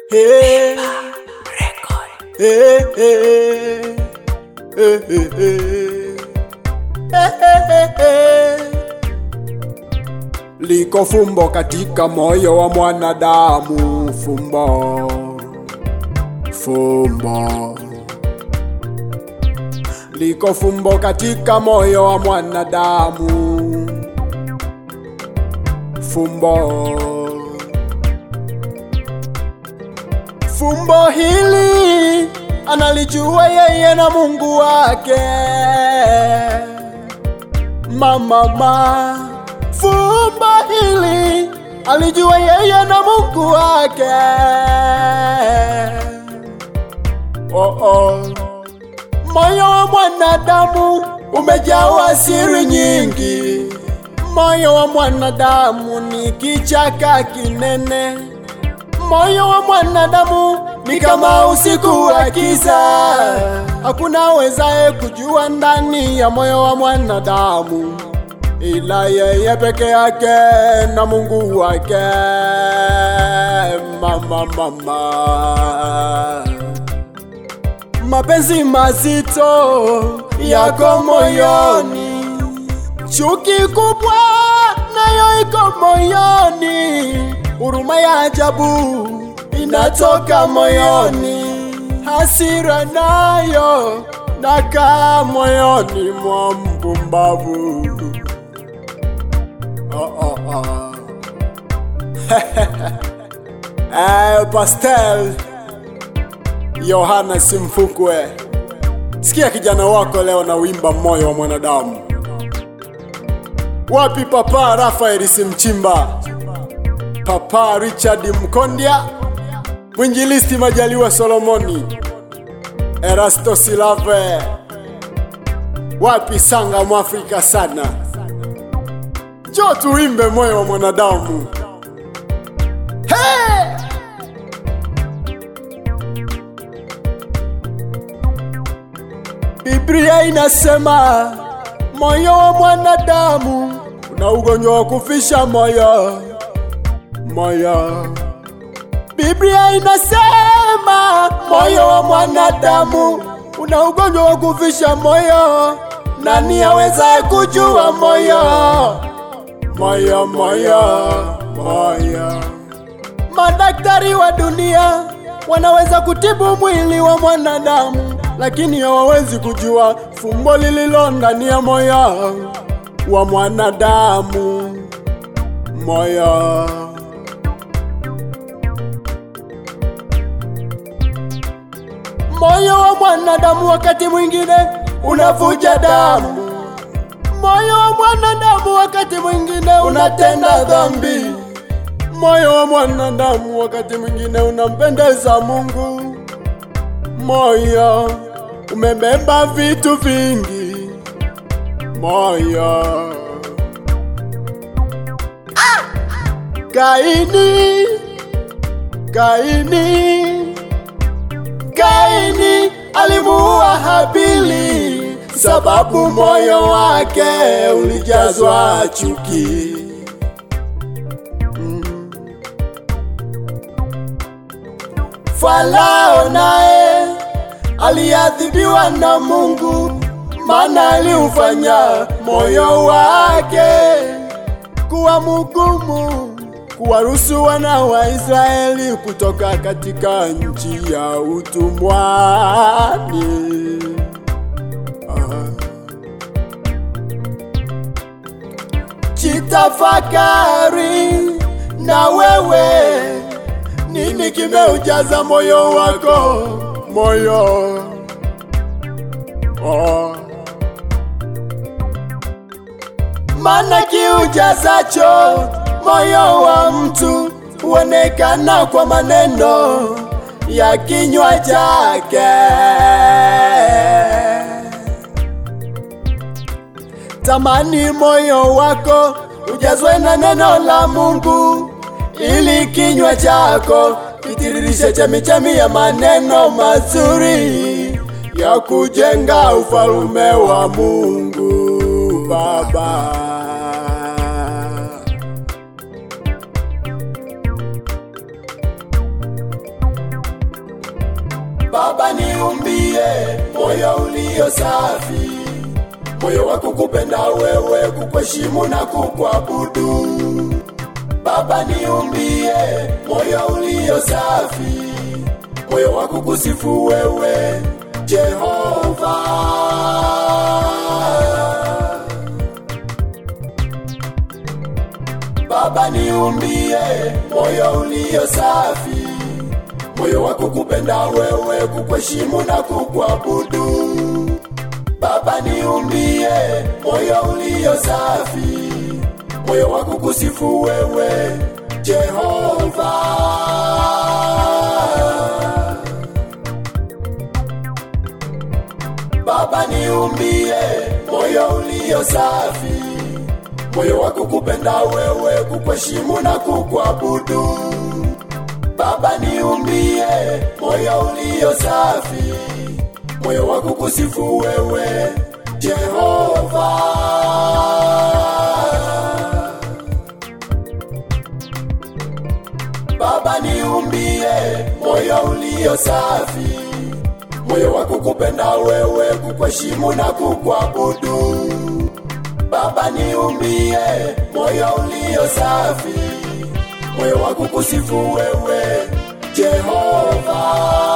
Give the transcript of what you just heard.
Hey, hey, hey, hey, hey, hey. Liko fumbo katika moyo wa mwanadamu, fumbo. Liko fumbo katika moyo wa mwanadamu, fumbo. Fumbo hili analijua yeye na Mungu wake. Mama, fumbo hili alijua yeye na Mungu wake. Moyo wa mwanadamu umejawa siri nyingi. Moyo wa mwanadamu ni kichaka kinene. Moyo wa mwanadamu ni kama usiku wa giza. Hakuna wezaye kujua ndani ya moyo wa mwanadamu ila yeye peke yake na Mungu wake. Mama, mapenzi mazito yako moyoni, chuki kubwa nayo iko moyoni, huruma ya ajabu inatoka moyoni, hasira nayo nakaa moyoni mwa mpumbavu. Pastel Yohana Simfukwe, sikia kijana wako leo na wimba moyo wa mwanadamu. Wapi Papa Rafael Simchimba, Papa Richard Mkondia, Mwinjilisti Majaliwa Solomoni, Erasto Silave? Wapi Sanga Mwafrika sana? Jo tuimbe moyo wa mwanadamu. Hey! Biblia inasema moyo wa mwanadamu una ugonjwa wa kufisha moyo. Biblia inasema moyo wa mwanadamu una ugonjwa wa kufisha moyo. Nani aweza kujua moyo? Madaktari wa dunia wanaweza kutibu mwili wa mwanadamu, lakini hawawezi kujua fumbo lililo ndani ya moyo wa mwanadamu. Moyo wa mwanadamu wakati mwingine unavuja damu. Moyo wa mwanadamu wakati mwingine unatenda dhambi. Moyo wa mwanadamu wakati mwingine unampendeza Mungu. Moyo umebeba vitu vingi. Kaini alimuua Habili sababu moyo wake ulijazwa chuki. Farao naye aliadhibiwa na Mungu, maana aliufanya moyo wake kuwa mgumu kuwaruhusu wana wa Israeli kutoka katika nchi ya utumwani. Jitafakari na wewe, nini kimeujaza moyo wako? Maana kiujazacho moyo wa mtu huonekana kwa maneno ya kinywa chake. Tamani moyo wako ujazwe na neno la Mungu, ili kinywa chako kitiririshe chemichemi ya maneno mazuri ya kujenga ufalme wa Mungu Baba. Baba niumbie moyo ulio safi, moyo wa kukupenda wewe, kukuheshimu na kukuabudu. Baba niumbie moyo ulio safi, moyo wa kukusifu wewe Jehova. Baba niumbie moyo ulio safi, moyo wa kukupenda wewe, kukuheshimu na kukuabudu. Baba niumbie moyo ulio safi, moyo wa kukusifu wewe Jehova. Baba niumbie moyo ulio safi, moyo wa kukupenda wewe, kukuheshimu na kukuabudu. Baba niumbie moyo ulio safi, moyo wa kukusifu wewe Jehova. Baba niumbie moyo ulio safi, moyo wa kukupenda wewe, kukuheshimu na kukuabudu. Baba niumbie moyo ulio safi, moyo wa kukusifu wewe Jehova.